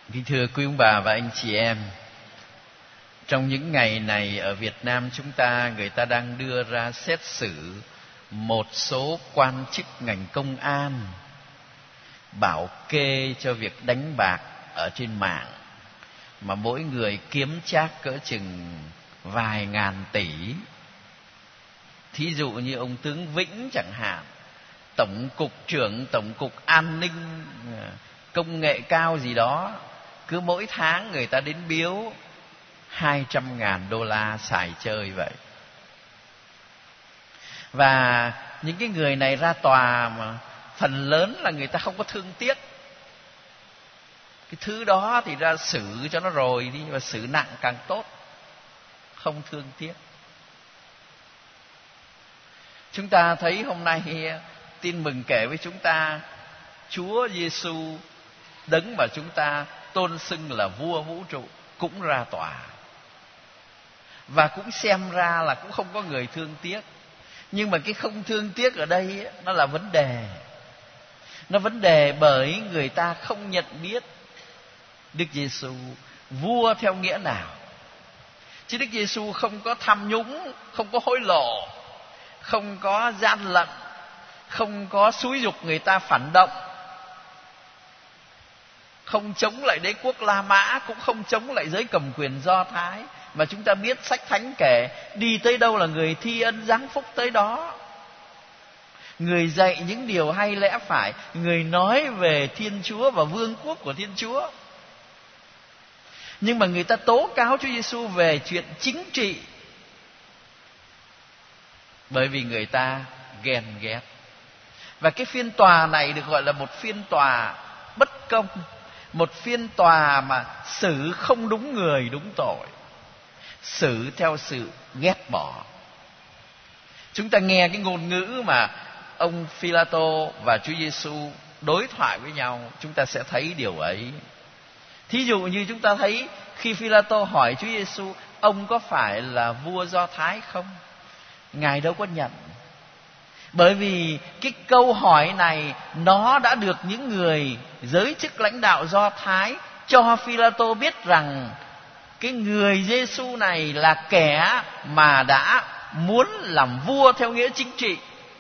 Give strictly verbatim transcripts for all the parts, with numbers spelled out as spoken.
Kính thưa quý ông bà và anh chị em, trong những ngày này ở Việt Nam chúng ta, người ta đang đưa ra xét xử một số quan chức ngành công an bảo kê cho việc đánh bạc ở trên mạng, mà mỗi người kiếm trác cỡ chừng vài ngàn tỷ. Thí dụ như ông tướng Vĩnh chẳng hạn, tổng cục trưởng tổng cục an ninh công nghệ cao gì đó, cứ mỗi tháng người ta đến biếu hai trăm ngàn đô la xài chơi vậy. Và những cái người này ra tòa mà phần lớn là người ta không có thương tiếc. Cái thứ đó thì ra xử cho nó rồi đi, và xử nặng càng tốt, không thương tiếc. Chúng ta thấy hôm nay tin mừng kể với chúng ta, Chúa Giêsu đấng mà chúng ta tôn xưng là vua vũ trụ cũng ra tòa. Và cũng xem ra là cũng không có người thương tiếc. Nhưng mà cái không thương tiếc ở đây nó là vấn đề. Nó vấn đề bởi người ta không nhận biết Đức Giêsu vua theo nghĩa nào. Chứ Đức Giêsu không có tham nhũng, không có hối lộ, không có gian lận, không có xúi giục người ta phản động, không chống lại đế quốc La Mã, cũng không chống lại giới cầm quyền Do Thái. Mà chúng ta biết sách thánh kể, đi tới đâu là người thi ân giáng phúc tới đó. Người dạy những điều hay lẽ phải, người nói về Thiên Chúa và vương quốc của Thiên Chúa. Nhưng mà người ta tố cáo Chúa Giêsu về chuyện chính trị, bởi vì người ta ghen ghét. Và cái phiên tòa này được gọi là một phiên tòa bất công, một phiên tòa mà xử không đúng người đúng tội, xử theo sự ghét bỏ. Chúng ta nghe cái ngôn ngữ mà ông Phi-la-tô và Chúa Giêsu đối thoại với nhau, chúng ta sẽ thấy điều ấy. Thí dụ như chúng ta thấy khi Phi-la-tô hỏi Chúa Giêsu, ông có phải là vua Do Thái không? Ngài đâu có nhận. Bởi vì cái câu hỏi này nó đã được những người giới chức lãnh đạo Do Thái cho Phi-la-tô biết rằng cái người Giêsu này là kẻ mà đã muốn làm vua theo nghĩa chính trị.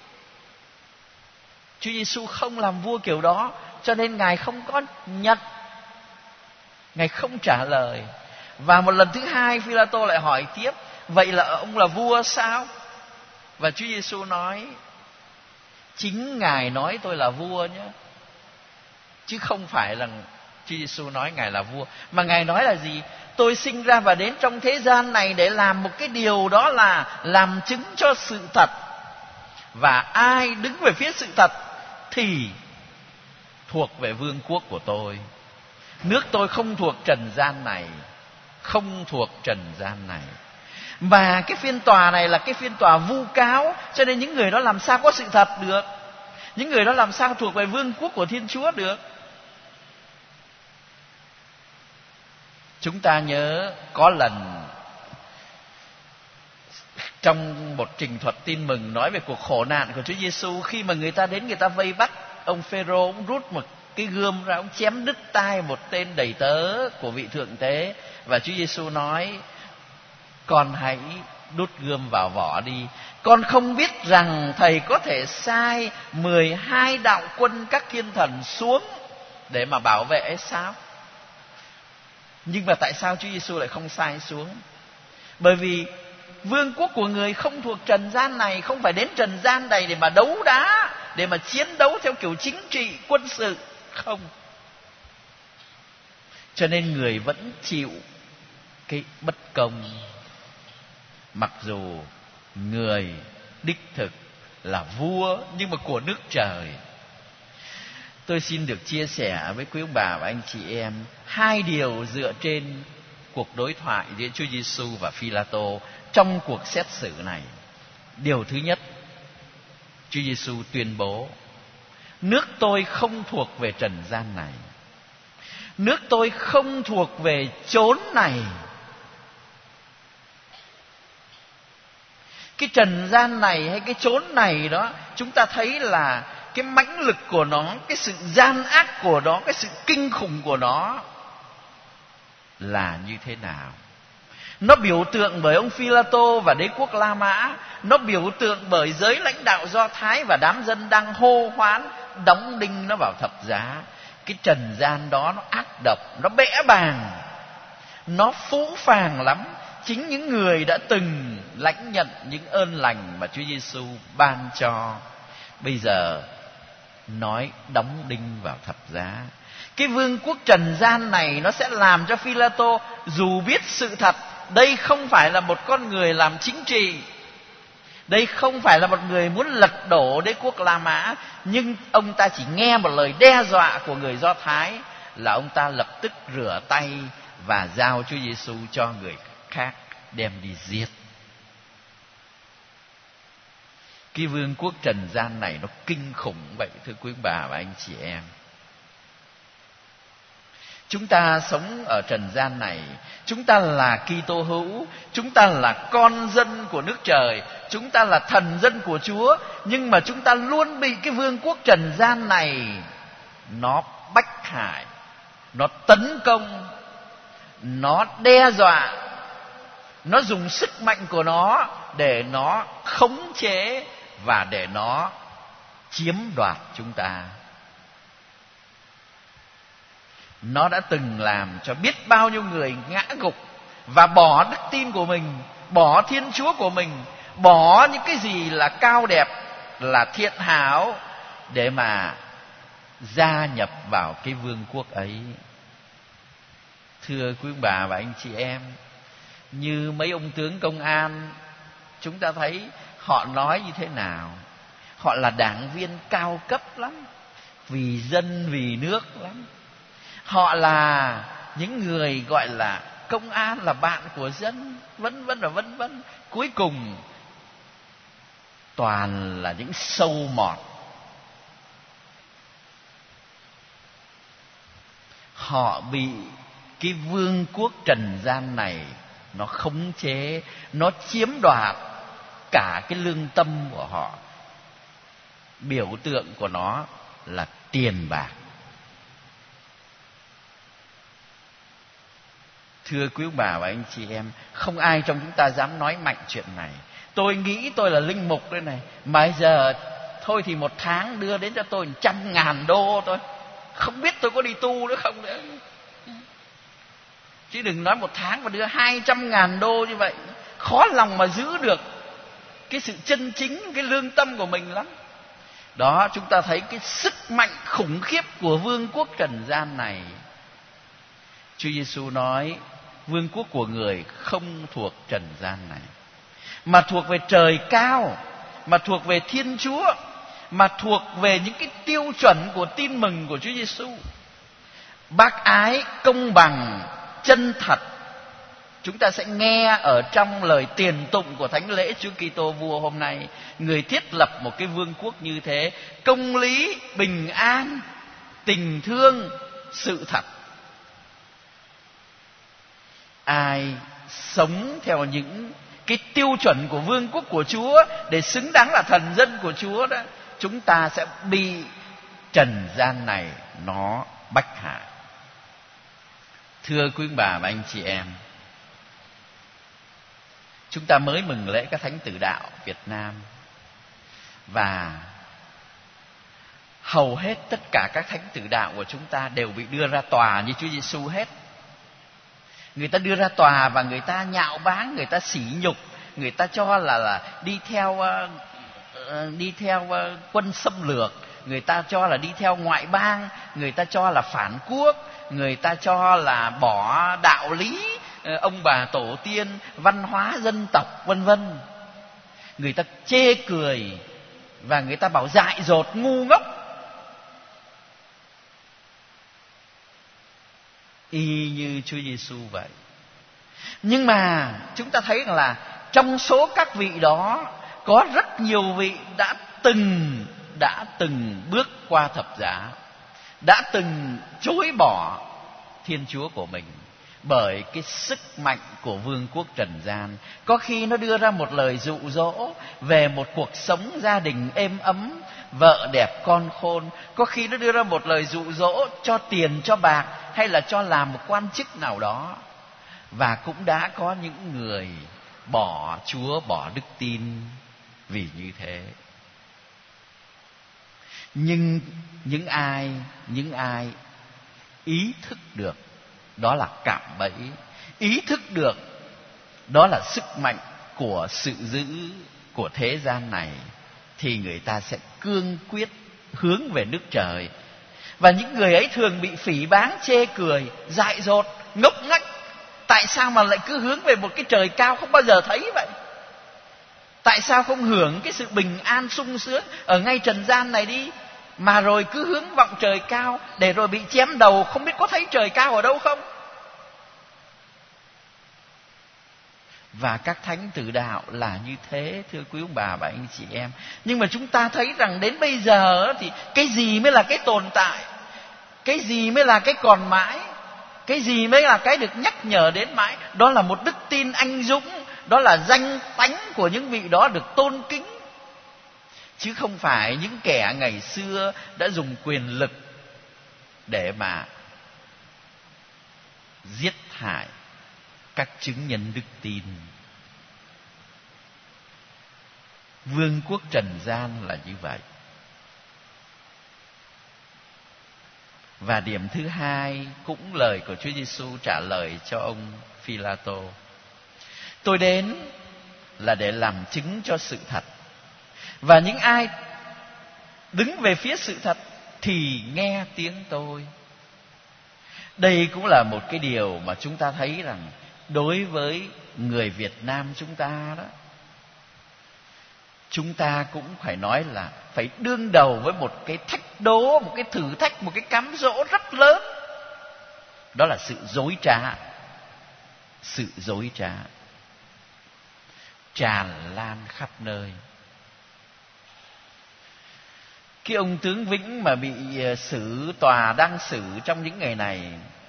Chúa Giêsu không làm vua kiểu đó, cho nên Ngài không có nhận, Ngài không trả lời. Và một lần thứ hai Phi-la-tô lại hỏi tiếp, vậy là ông là vua sao? Và Chúa Giêsu nói, chính Ngài nói tôi là vua nhé, chứ không phải là Chúa Giêsu nói Ngài là vua. Mà Ngài nói là gì? Tôi sinh ra và đến trong thế gian này để làm một cái điều, đó là làm chứng cho sự thật. Và ai đứng về phía sự thật thì thuộc về vương quốc của tôi. Nước tôi không thuộc trần gian này, không thuộc trần gian này. Mà cái phiên tòa này là cái phiên tòa vu cáo, cho nên những người đó làm sao có sự thật được? Những người đó làm sao thuộc về vương quốc của Thiên Chúa được? Chúng ta nhớ có lần trong một trình thuật tin mừng nói về cuộc khổ nạn của Chúa Giêsu, khi mà người ta đến người ta vây bắt ông Phêrô, ông rút một cái gươm ra, ông chém đứt tai một tên đầy tớ của vị thượng tế. Và Chúa Giêsu nói, con hãy đút gươm vào vỏ đi. Con không biết rằng thầy có thể sai mười hai đạo quân các thiên thần xuống để mà bảo vệ sao? Nhưng mà tại sao Chúa Giêsu lại không sai xuống? Bởi vì vương quốc của người không thuộc trần gian này, không phải đến trần gian này để mà đấu đá, để mà chiến đấu theo kiểu chính trị, quân sự. Không. Cho nên người vẫn chịu cái bất công, mặc dù người đích thực là vua nhưng mà của nước trời. Tôi xin được chia sẻ với quý ông bà và anh chị em hai điều dựa trên cuộc đối thoại giữa Chúa Giêsu và Phi-la-tô trong cuộc xét xử này. Điều thứ nhất, Chúa Giêsu tuyên bố, nước tôi không thuộc về trần gian này, nước tôi không thuộc về chốn này. Cái trần gian này hay cái chốn này đó, chúng ta thấy là cái mãnh lực của nó, cái sự gian ác của nó, cái sự kinh khủng của nó là như thế nào. Nó biểu tượng bởi ông Phi-la-tô và đế quốc La Mã. Nó biểu tượng bởi giới lãnh đạo Do Thái và đám dân đang hô hoán đóng đinh nó vào thập giá. Cái trần gian đó nó ác độc, nó bẽ bàng, nó phũ phàng lắm. Chính những người đã từng lãnh nhận những ơn lành mà Chúa Giêsu ban cho, bây giờ nói đóng đinh vào thập giá. Cái vương quốc trần gian này nó sẽ làm cho Phi-la-tô dù biết sự thật, đây không phải là một con người làm chính trị, đây không phải là một người muốn lật đổ đế quốc La Mã, nhưng ông ta chỉ nghe một lời đe dọa của người Do Thái là ông ta lập tức rửa tay và giao Chúa Giêsu cho người khác đem đi giết. Cái vương quốc trần gian này nó kinh khủng vậy, thưa quý bà và anh chị em. Chúng ta sống ở trần gian này, chúng ta là Kitô hữu, chúng ta là con dân của nước trời, chúng ta là thần dân của Chúa, nhưng mà chúng ta luôn bị cái vương quốc trần gian này nó bách hại, nó tấn công, nó đe dọa, nó dùng sức mạnh của nó để nó khống chế và để nó chiếm đoạt chúng ta. Nó đã từng làm cho biết bao nhiêu người ngã gục và bỏ đức tin của mình, bỏ Thiên Chúa của mình, bỏ những cái gì là cao đẹp, là thiện hảo để mà gia nhập vào cái vương quốc ấy. Thưa quý bà và anh chị em, như mấy ông tướng công an, chúng ta thấy họ nói như thế nào? Họ là đảng viên cao cấp lắm, vì dân vì nước lắm. Họ là những người gọi là công an, là bạn của dân, vân vân và vân vân. Cuối cùng toàn là những sâu mọt. Họ bị cái vương quốc trần gian này nó khống chế, nó chiếm đoạt cả cái lương tâm của họ. Biểu tượng của nó là tiền bạc. Thưa quý bà và anh chị em, không ai trong chúng ta dám nói mạnh chuyện này. Tôi nghĩ tôi là linh mục đây này, mà giờ thôi thì một tháng đưa đến cho tôi một trăm ngàn đô thôi, không biết tôi có đi tu nữa không nữa. Chứ đừng nói một tháng mà đưa hai trăm ngàn đô như vậy, khó lòng mà giữ được cái sự chân chính, cái lương tâm của mình lắm. Đó, chúng ta thấy cái sức mạnh khủng khiếp của vương quốc trần gian này. Chúa Giêsu nói vương quốc của người không thuộc trần gian này, mà thuộc về trời cao, mà thuộc về Thiên Chúa, mà thuộc về những cái tiêu chuẩn của tin mừng của Chúa Giêsu. Bác ái, công bằng, chân thật. Chúng ta sẽ nghe ở trong lời tiền tụng của Thánh lễ Chúa Kitô Vua hôm nay. Người thiết lập một cái vương quốc như thế: công lý, bình an, tình thương, sự thật. Ai sống theo những cái tiêu chuẩn của vương quốc của Chúa để xứng đáng là thần dân của Chúa đó, chúng ta sẽ bị trần gian này nó bách hại. Thưa quý bà và anh chị em, chúng ta mới mừng lễ các thánh tử đạo Việt Nam, và hầu hết tất cả các thánh tử đạo của chúng ta đều bị đưa ra tòa như Chúa Giêsu hết. Người ta đưa ra tòa và người ta nhạo báng, người ta sỉ nhục, người ta cho là là đi theo uh, đi theo uh, quân xâm lược, người ta cho là đi theo ngoại bang, người ta cho là phản quốc, người ta cho là bỏ đạo lý uh, ông bà tổ tiên, văn hóa dân tộc, vân vân. Người ta chê cười và người ta bảo dại dột, ngu ngốc. Y như Chúa Giêsu vậy. Nhưng mà chúng ta thấy rằng là trong số các vị đó có rất nhiều vị đã từng đã từng bước qua thập giá, đã từng chối bỏ Thiên Chúa của mình, bởi cái sức mạnh của vương quốc trần gian. Có khi nó đưa ra một lời dụ dỗ về một cuộc sống gia đình êm ấm, vợ đẹp con khôn. Có khi nó đưa ra một lời dụ dỗ cho tiền cho bạc, hay là cho làm một quan chức nào đó. Và cũng đã có những người bỏ Chúa, bỏ đức tin vì như thế. Nhưng những ai những ai ý thức được đó là cạm bẫy, ý thức được đó là sức mạnh của sự dữ của thế gian này, thì người ta sẽ cương quyết hướng về nước trời. Và những người ấy thường bị phỉ báng, chê cười, dại dột, ngốc nghếch. Tại sao mà lại cứ hướng về một cái trời cao không bao giờ thấy vậy? Tại sao không hưởng cái sự bình an sung sướng ở ngay trần gian này đi, mà rồi cứ hướng vọng trời cao, để rồi bị chém đầu không biết có thấy trời cao ở đâu không? Và các thánh tử đạo là như thế, thưa quý ông bà và anh chị em. Nhưng mà chúng ta thấy rằng đến bây giờ thì cái gì mới là cái tồn tại, cái gì mới là cái còn mãi, cái gì mới là cái được nhắc nhở đến mãi? Đó là một đức tin anh dũng, đó là danh tánh của những vị đó được tôn kính, chứ không phải những kẻ ngày xưa đã dùng quyền lực để mà giết hại các chứng nhân đức tin. Vương quốc trần gian là như vậy. Và điểm thứ hai cũng lời của Chúa Giêsu trả lời cho ông Phi-la-tô: tôi đến là để làm chứng cho sự thật, và những ai đứng về phía sự thật thì nghe tiếng tôi. Đây cũng là một cái điều mà chúng ta thấy rằng đối với người Việt Nam chúng ta đó, chúng ta cũng phải nói là phải đương đầu với một cái thách đố, một cái thử thách, một cái cám dỗ rất lớn. Đó là sự dối trá. Sự dối trá tràn lan khắp nơi. Cái ông tướng Vĩnh mà bị xử, tòa đang xử trong những ngày này,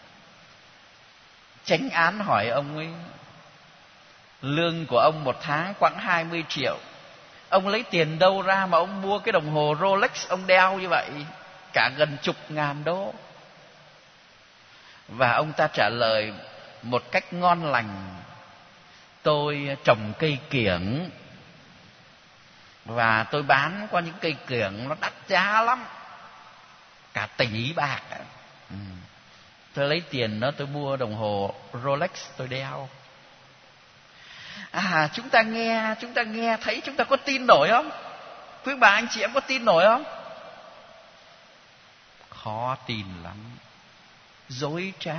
chánh án hỏi ông ấy, lương của ông một tháng khoảng hai mươi triệu. Ông lấy tiền đâu ra mà ông mua cái đồng hồ Rolex ông đeo như vậy, cả gần chục ngàn đô? Và ông ta trả lời một cách ngon lành: tôi trồng cây kiểng và tôi bán qua những cây kiểng nó đắt giá lắm, cả tỷ bạc. ừ. Tôi lấy tiền đó tôi mua đồng hồ Rolex tôi đeo. À, chúng ta nghe, chúng ta nghe thấy, chúng ta có tin nổi không? Quý bà anh chị em có tin nổi không? Khó tin lắm. Dối trá.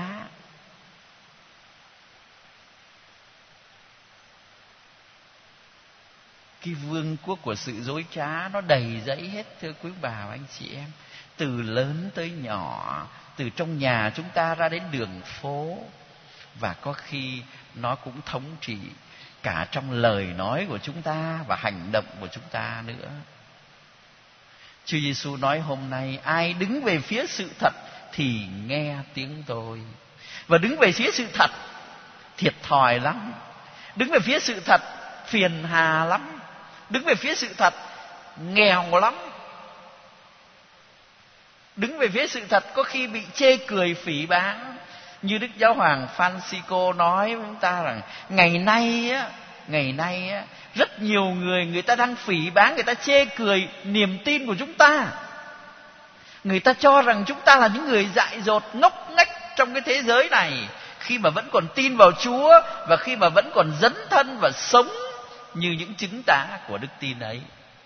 Cái vương quốc của sự dối trá nó đầy dẫy hết, thưa quý bà và anh chị em. Từ lớn tới nhỏ, từ trong nhà chúng ta ra đến đường phố. Và có khi nó cũng thống trị cả trong lời nói của chúng ta và hành động của chúng ta nữa. Chúa Giêsu nói hôm nay: ai đứng về phía sự thật thì nghe tiếng tôi. Và đứng về phía sự thật thiệt thòi lắm. Đứng về phía sự thật phiền hà lắm. Đứng về phía sự thật nghèo lắm. Đứng về phía sự thật có khi bị chê cười phỉ báng. Như Đức Giáo hoàng Francisco nói với chúng ta rằng ngày nay á, ngày nay á, rất nhiều người người ta đang phỉ báng, người ta chê cười niềm tin của chúng ta. Người ta cho rằng chúng ta là những người dại dột, ngốc nghếch trong cái thế giới này, khi mà vẫn còn tin vào Chúa và khi mà vẫn còn dấn thân và sống như những chứng tá của đức tin ấy.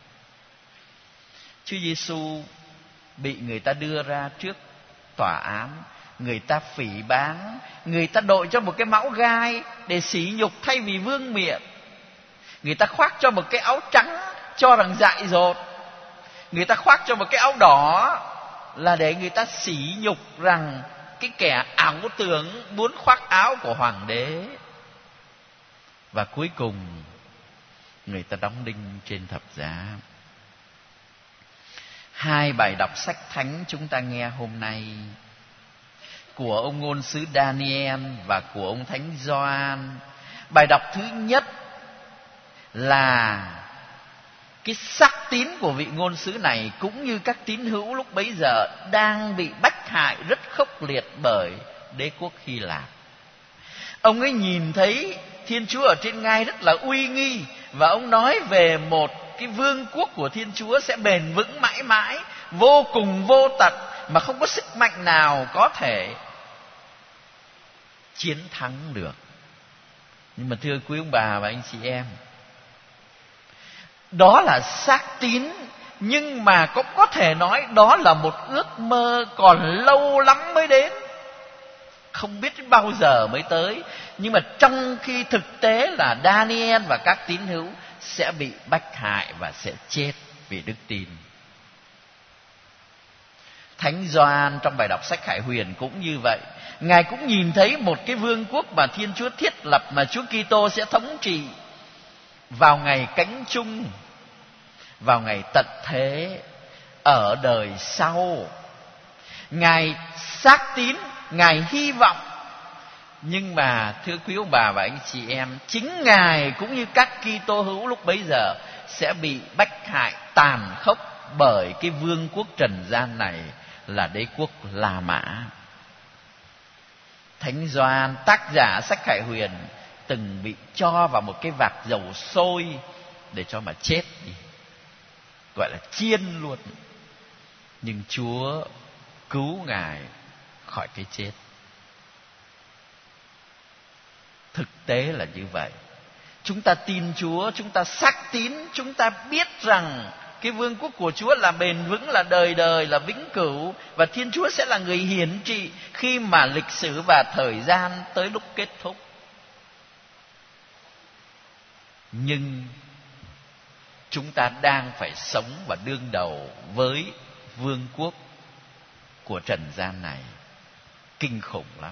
Chúa Giêsu bị người ta đưa ra trước tòa án, người ta phỉ báng, người ta đội cho một cái mão gai để sỉ nhục thay vì vương miện. Người ta khoác cho một cái áo trắng cho rằng dại dột. Người ta khoác cho một cái áo đỏ là để người ta sỉ nhục rằng cái kẻ ảo tưởng muốn khoác áo của hoàng đế. Và cuối cùng người ta đóng đinh trên thập giá. Hai bài đọc sách thánh chúng ta nghe hôm nay của ông ngôn sứ Daniel và của ông thánh Gioan. Bài đọc thứ nhất là cái xác tín của vị ngôn sứ này cũng như các tín hữu lúc bấy giờ đang bị bách hại rất khốc liệt bởi đế quốc Hy Lạp. Ông ấy nhìn thấy Thiên Chúa ở trên ngai rất là uy nghi, và ông nói về một cái vương quốc của Thiên Chúa sẽ bền vững mãi mãi, vô cùng vô tận, mà không có sức mạnh nào có thể chiến thắng được. Nhưng mà thưa quý ông bà và anh chị em, đó là xác tín, nhưng mà cũng có thể nói đó là một ước mơ còn lâu lắm mới đến, không biết đến bao giờ mới tới. Nhưng mà trong khi thực tế là Daniel và các tín hữu sẽ bị bách hại và sẽ chết vì đức tin. Thánh Gioan trong bài đọc sách Khải Huyền cũng như vậy. Ngài cũng nhìn thấy một cái vương quốc mà Thiên Chúa thiết lập, mà Chúa Kitô sẽ thống trị vào ngày cánh chung, vào ngày tận thế, ở đời sau. Ngài xác tín, Ngài hy vọng. Nhưng mà thưa quý ông bà và anh chị em, chính Ngài cũng như các Kitô hữu lúc bấy giờ sẽ bị bách hại tàn khốc bởi cái vương quốc trần gian này, là đế quốc La Mã. Thánh Gioan, tác giả sách Khải Huyền, từng bị cho vào một cái vạc dầu sôi để cho mà chết đi, gọi là chiên luôn. Nhưng Chúa cứu Ngài khỏi cái chết. Thực tế là như vậy. Chúng ta tin Chúa, chúng ta xác tín, chúng ta biết rằng cái vương quốc của Chúa là bền vững, là đời đời, là vĩnh cửu, và Thiên Chúa sẽ là người hiển trị khi mà lịch sử và thời gian tới lúc kết thúc. Nhưng chúng ta đang phải sống và đương đầu với vương quốc của trần gian này, kinh khủng lắm.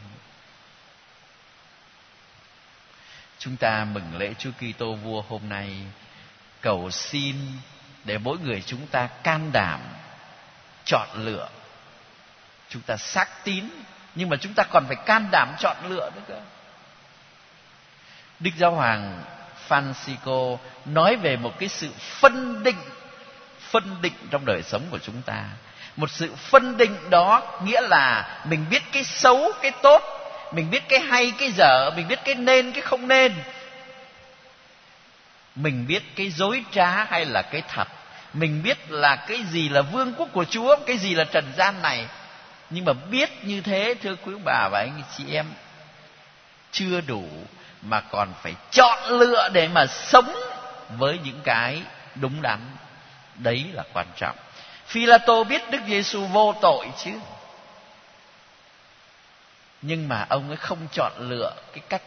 Chúng ta mừng lễ Chúa Kitô Vua hôm nay, cầu xin để mỗi người chúng ta can đảm chọn lựa. Chúng ta xác tín, nhưng mà chúng ta còn phải can đảm chọn lựa nữa cơ. Đức Giáo hoàng Francisco nói về một cái sự phân định, phân định trong đời sống của chúng ta. Một sự phân định đó nghĩa là mình biết cái xấu, cái tốt, mình biết cái hay, cái dở, mình biết cái nên, cái không nên, mình biết cái dối trá hay là cái thật, mình biết là cái gì là vương quốc của Chúa, cái gì là trần gian này. Nhưng mà biết như thế, thưa quý bà và anh chị em, chưa đủ, mà còn phải chọn lựa để mà sống với những cái đúng đắn. Đấy là quan trọng. Phi-la-tô biết Đức Giêsu vô tội chứ, nhưng mà ông ấy không chọn lựa cái cách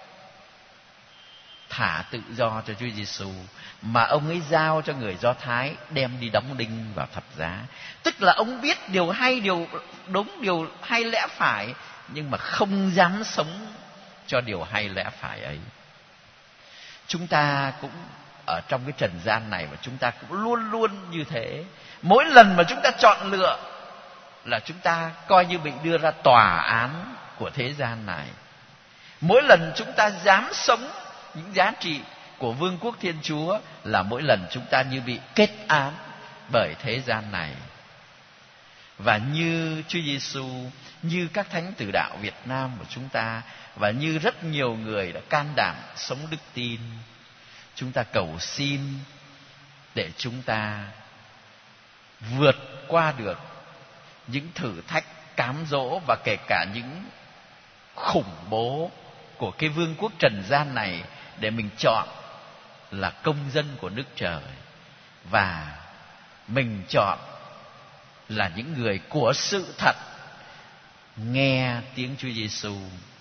thả tự do cho Chúa Giêsu, mà ông ấy giao cho người Do Thái đem đi đóng đinh vào thập giá. Tức là ông biết điều hay, điều đúng, điều hay lẽ phải, nhưng mà không dám sống cho điều hay lẽ phải ấy. Chúng ta cũng ở trong cái trần gian này, và chúng ta cũng luôn luôn như thế. Mỗi lần mà chúng ta chọn lựa là chúng ta coi như bị đưa ra tòa án của thế gian này. Mỗi lần chúng ta dám sống những giá trị của vương quốc Thiên Chúa là mỗi lần chúng ta như bị kết án bởi thế gian này. Và như Chúa Giêsu, như các thánh tử đạo Việt Nam của chúng ta, và như rất nhiều người đã can đảm sống đức tin, chúng ta cầu xin để chúng ta vượt qua được những thử thách, cám dỗ và kể cả những khủng bố của cái vương quốc trần gian này, để mình chọn là công dân của nước trời, và mình chọn là những người của sự thật, nghe tiếng Chúa Giêsu.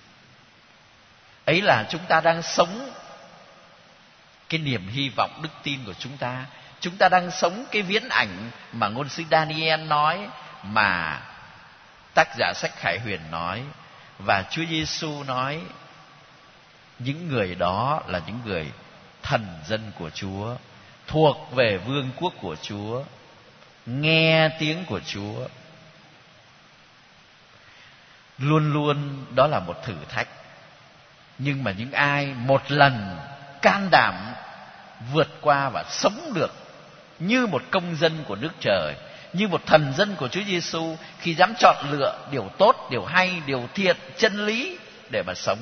Ấy là chúng ta đang sống cái niềm hy vọng đức tin của chúng ta. Chúng ta đang sống cái viễn ảnh mà ngôn sứ Daniel nói, mà tác giả sách Khải Huyền nói, và Chúa Giêsu nói. Những người đó là những người thần dân của Chúa, thuộc về vương quốc của Chúa, nghe tiếng của Chúa. luôn luôn đó là một thử thách. Nhưng mà những ai một lần can đảm vượt qua và sống được như một công dân của nước trời, như một thần dân của Chúa Giêsu, khi dám chọn lựa điều tốt, điều hay, điều thiện, chân lý để mà sống,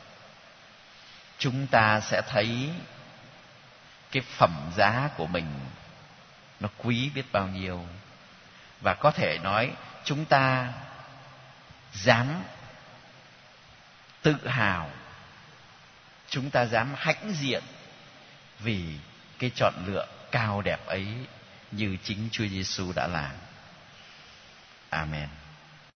chúng ta sẽ thấy cái phẩm giá của mình nó quý biết bao nhiêu. Và có thể nói chúng ta dám tự hào, chúng ta dám hãnh diện vì cái chọn lựa cao đẹp ấy như chính Chúa Giêsu đã làm. Amen.